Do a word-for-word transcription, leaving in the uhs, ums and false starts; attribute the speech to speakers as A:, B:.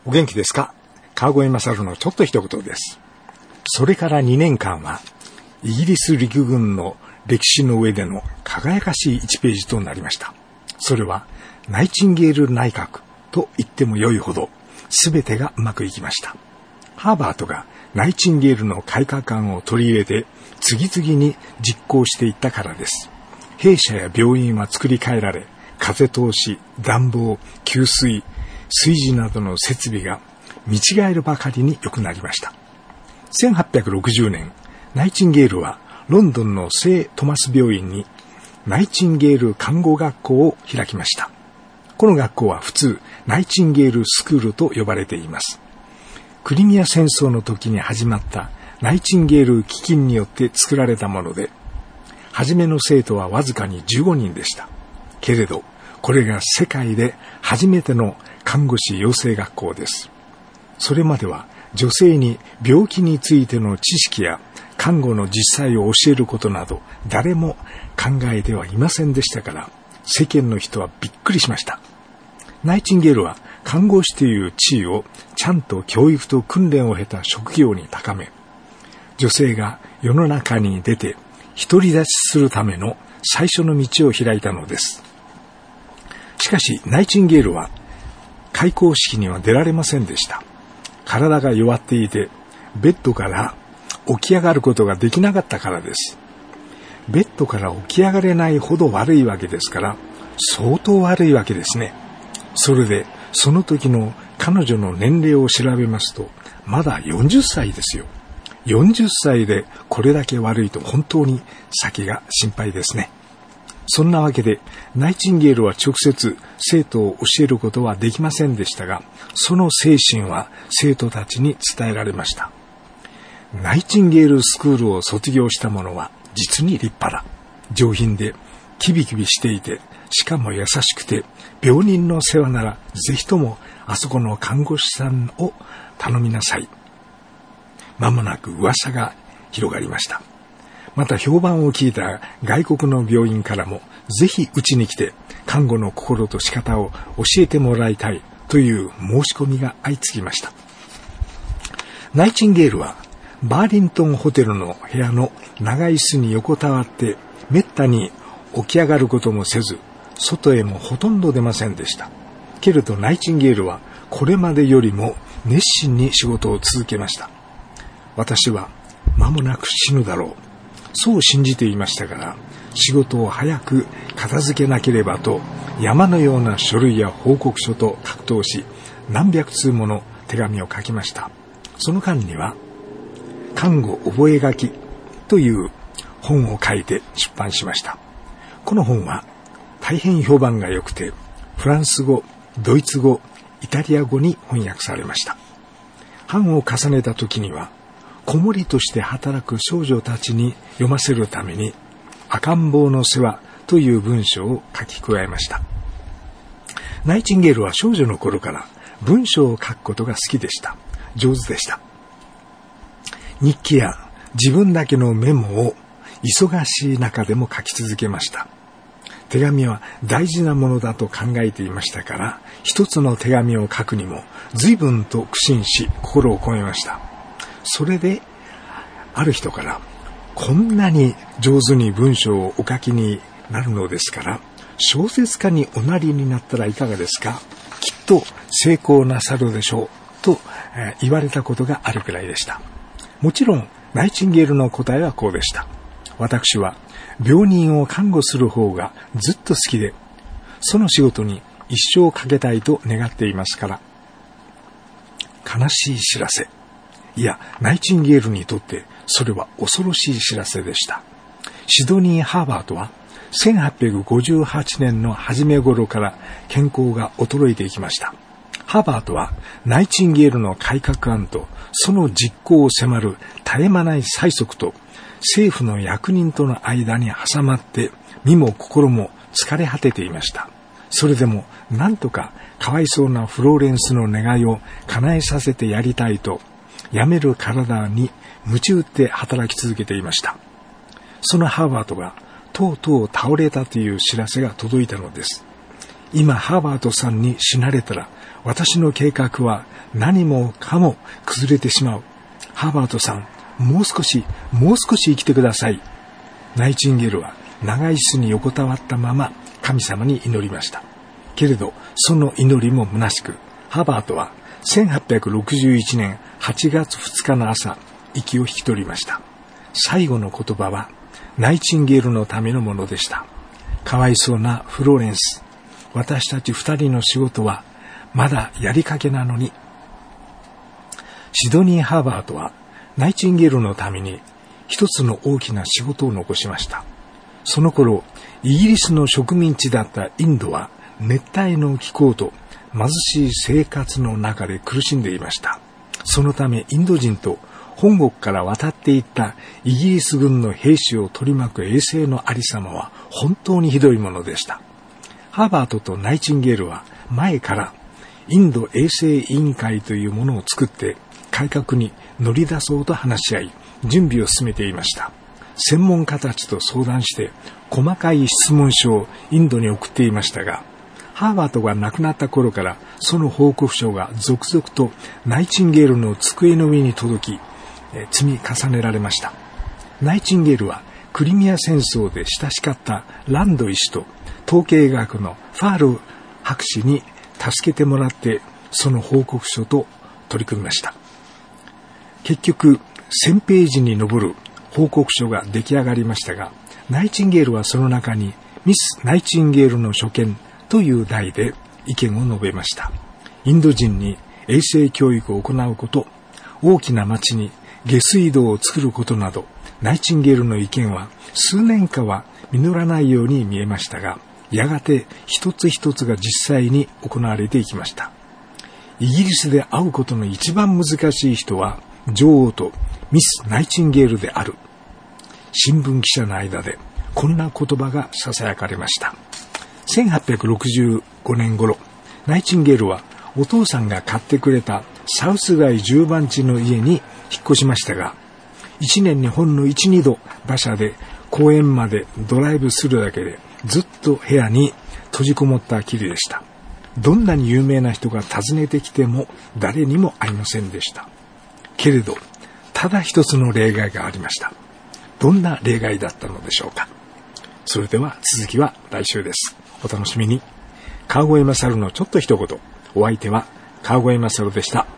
A: お元気ですか？川越勝のちょっと一言です。それからにねんかんはイギリス陸軍の歴史の上での輝かしいいちページとなりました。それはナイチンゲール内閣と言っても良いほど全てがうまくいきました。ハーバートがナイチンゲールの改革案を取り入れて次々に実行していったからです。兵舎や病院は作り変えられ、風通し、暖房、給水、炊事などの設備が見違えるばかりに良くなりました。せんはっぴゃくろくじゅうねん、ナイチンゲールはロンドンの聖トマス病院にナイチンゲール看護学校を開きました。この学校は普通ナイチンゲールスクールと呼ばれています。クリミア戦争の時に始まったナイチンゲール基金によって作られたもので、初めの生徒はわずかにじゅうごにんでした。けれど、これが世界で初めての看護師養成学校です。それまでは女性に病気についての知識や看護の実際を教えることなど誰も考えてはいませんでしたから、世間の人はびっくりしました。ナイチンゲールは看護師という地位をちゃんと教育と訓練を経た職業に高め、女性が世の中に出て独り立ちするための最初の道を開いたのです。しかしナイチンゲールは開校式には出られませんでした。体が弱っていてベッドから起き上がることができなかったからです。ベッドから起き上がれないほど悪いわけですから、相当悪いわけですね。それでその時の彼女の年齢を調べますと、まだよんじゅっさいですよ。よんじゅっさいでこれだけ悪いと本当に先が心配ですね。そんなわけでナイチンゲールは直接生徒を教えることはできませんでしたが、その精神は生徒たちに伝えられました。ナイチンゲールスクールを卒業した者は実に立派だ、上品でキビキビしていて、しかも優しくて、病人の世話ならぜひともあそこの看護師さんを頼みなさい。間もなく噂が広がりました。また評判を聞いた外国の病院からも、ぜひうちに来て看護の心と仕方を教えてもらいたいという申し込みが相次ぎました。ナイチンゲールはバーリントンホテルの部屋の長い椅子に横たわってめったに起き上がることもせず、外へもほとんど出ませんでした。けれどナイチンゲールはこれまでよりも熱心に仕事を続けました。私は間もなく死ぬだろう、そう信じていましたから、仕事を早く片付けなければと山のような書類や報告書と格闘し、何百通もの手紙を書きました。その間には看護覚書という本を書いて出版しました。この本は大変評判が良くて、フランス語、ドイツ語、イタリア語に翻訳されました。版を重ねた時には、子守として働く少女たちに読ませるために、赤ん坊の世話という文章を書き加えました。ナイチンゲールは少女の頃から文章を書くことが好きでした。上手でした。日記や自分だけのメモを忙しい中でも書き続けました。手紙は大事なものだと考えていましたから、一つの手紙を書くにも随分と苦心し心を込めました。それである人から、こんなに上手に文章をお書きになるのですから小説家におなりになったらいかがですか、きっと成功なさるでしょうと、えー、言われたことがあるくらいでした。もちろんナイチンゲールの答えはこうでした。私は病人を看護する方がずっと好きで、その仕事に一生かけたいと願っていますから。悲しい知らせ。いや、ナイチンゲールにとってそれは恐ろしい知らせでした。シドニー・ハーバートはせんはっぴゃくごじゅうはちねんの初め頃から健康が衰えていきました。ハーバートはナイチンゲールの改革案とその実行を迫る絶え間ない催促と政府の役人との間に挟まって身も心も疲れ果てていました。それでもなんとかかわいそうなフローレンスの願いを叶えさせてやりたいと、辞める体に夢中で働き続けていました。そのハーバートがとうとう倒れたという知らせが届いたのです。 今ハーバートさんに死なれたら、私の計画は何もかも崩れてしまう。ハーバートさん、もう少し、もう少し生きてください。ナイチンゲールは長い椅子に横たわったまま神様に祈りました。けれど、その祈りも虚しく、ハーバートはせんはっぴゃくろくじゅういちねんはちがつふつかの朝、息を引き取りました。最後の言葉は、ナイチンゲールのためのものでした。かわいそうなフローレンス。私たち二人の仕事はまだやりかけなのに。シドニー・ハーバートはナイチンゲールのために一つの大きな仕事を残しました。その頃、イギリスの植民地だったインドは熱帯の気候と貧しい生活の中で苦しんでいました。そのためインド人と本国から渡っていったイギリス軍の兵士を取り巻く衛星のありさまは本当にひどいものでした。ハーバートとナイチンゲールは前からインド衛生委員会というものを作って改革に乗り出そうと話し合い、準備を進めていました。専門家たちと相談して細かい質問書をインドに送っていましたが、ハーバートが亡くなった頃からその報告書が続々とナイチンゲールの机の上に届き、積み重ねられました。ナイチンゲールはクリミア戦争で親しかったランド医師と統計学のファール博士に助けてもらってその報告書と取り組みました。結局せんページに上る報告書が出来上がりましたが、ナイチンゲールはその中にミス・ナイチンゲールの所見という題で意見を述べました。インド人に衛生教育を行うこと、大きな町に下水道を作ることなど、ナイチンゲールの意見は数年間は実らないように見えましたが、やがて一つ一つが実際に行われていきました。イギリスで会うことの一番難しい人は女王とミス・ナイチンゲールである。新聞記者の間でこんな言葉が囁かれました。せんはっぴゃくろくじゅうごねん頃、ナイチンゲールはお父さんが買ってくれたサウス街じゅうばん地の家に引っ越しましたが、一年にほんの一、二度馬車で公園までドライブするだけでずっと部屋に閉じこもったきりでした。どんなに有名な人が訪ねてきても誰にも会いませんでした。けれど、ただ一つの例外がありました。どんな例外だったのでしょうか。それでは続きは来週です。お楽しみに。川越勝のちょっと一言。お相手は川越勝でした。